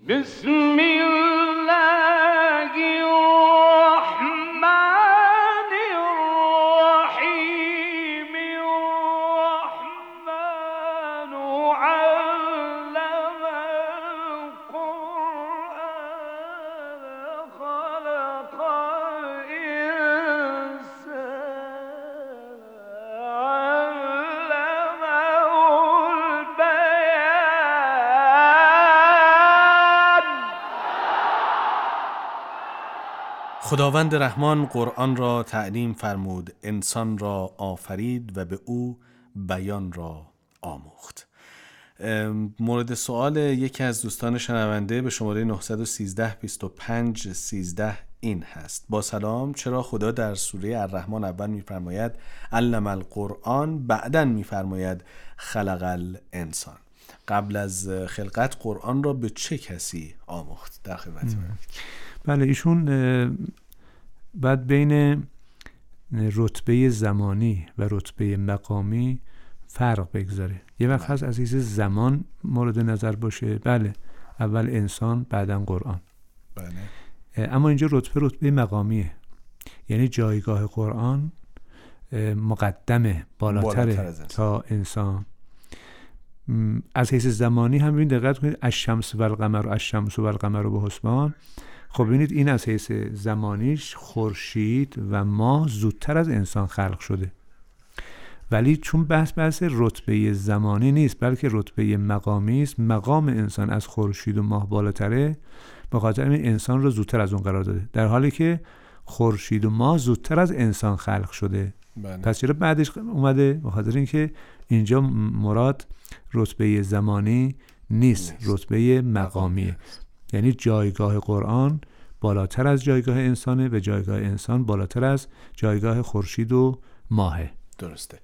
بسم الله الرحمن الرحیم الرحمن علم القرآن خلق الإنسان علمه البیان. خداوند رحمان قرآن را تعلیم فرمود، انسان را آفرید و به او بیان را آموخت. مورد سوال یکی از دوستان شنونده به شماره 913 25 13 این هست: با سلام، چرا خدا در سوره الرحمن اول میفرماید علم القرآن، بعدن میفرماید خلق الانسان؟ قبل از خلقت قرآن را به چه کسی آموخت؟ در خدمت بله، ایشون بعد بین رتبه زمانی و رتبه مقامی فرق بگذاره. یه وقت هست از حیث زمان مورد نظر باشه، بله، اول انسان بعداً قرآن. بله. اما اینجا رتبه مقامیه، یعنی جایگاه قرآن مقدمه، بالاتره تا انسان. از حیث زمانی هم ببین دقت کنید، الشمس و القمر به حسبان. خب ببینید این از حیث زمانیش خورشید و ماه زودتر از انسان خلق شده، ولی چون بحث رتبه زمانی نیست بلکه رتبه مقامی است، مقام انسان از خورشید و ماه بالاتره، به خاطر این انسان رو زودتر از اون قرار داده، در حالی که خورشید و ماه زودتر از انسان خلق شده. پس چرا بعدش اومده؟ به خاطر اینکه اینجا مراد رتبه زمانی نیست، رتبه مقامیه. یعنی جایگاه قرآن بالاتر از جایگاه انسانه و جایگاه انسان بالاتر از جایگاه خورشید و ماهه. درسته.